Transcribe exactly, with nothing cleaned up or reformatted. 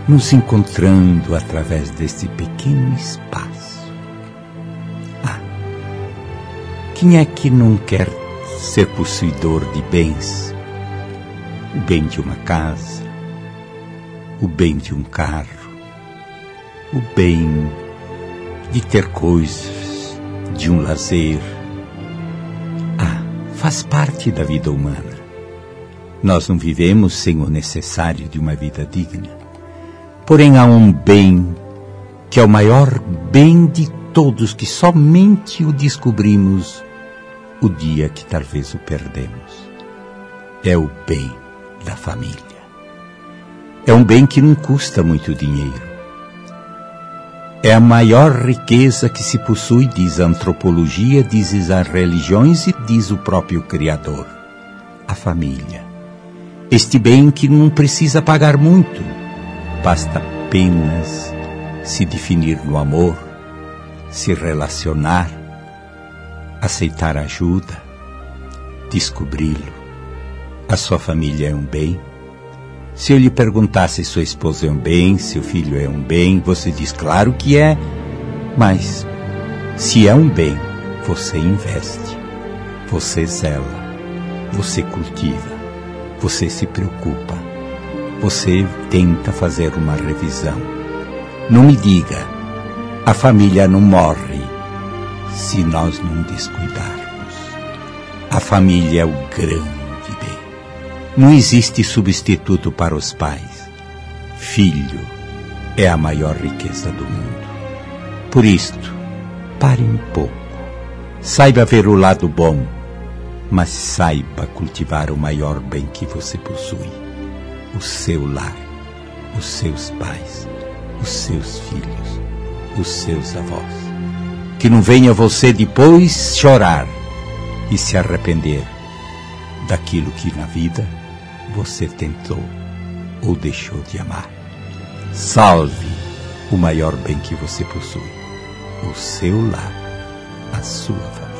nos encontrando através desse pequeno espaço. Ah, quem é que não quer ser possuidor de bens? O bem de uma casa, o bem de um carro, o bem de ter coisas, de um lazer. Ah, faz parte da vida humana. Nós não vivemos sem o necessário de uma vida digna. Porém, há um bem que é o maior bem de todos, que somente o descobrimos o dia que talvez o perdemos. É o bem da família. É um bem que não custa muito dinheiro. É a maior riqueza que se possui, diz a antropologia, diz as religiões e diz o próprio Criador. A família. Este bem que não precisa pagar muito. Basta apenas se definir no amor, se relacionar, aceitar ajuda, descobri-lo. A sua família é um bem. Se eu lhe perguntasse se sua esposa é um bem, seu filho é um bem, você diz claro que é, mas se é um bem, você investe, você zela, você cultiva, você se preocupa, você tenta fazer uma revisão. Não me diga, a família não morre se nós não descuidarmos. A família é o grande bem. Não existe substituto para os pais. Filho é a maior riqueza do mundo. Por isto, pare um pouco. Saiba ver o lado bom, mas saiba cultivar o maior bem que você possui. O seu lar, os seus pais, os seus filhos, os seus avós. Que não venha você depois chorar e se arrepender daquilo que na vida você tentou ou deixou de amar. Salve o maior bem que você possui, o seu lar, a sua família.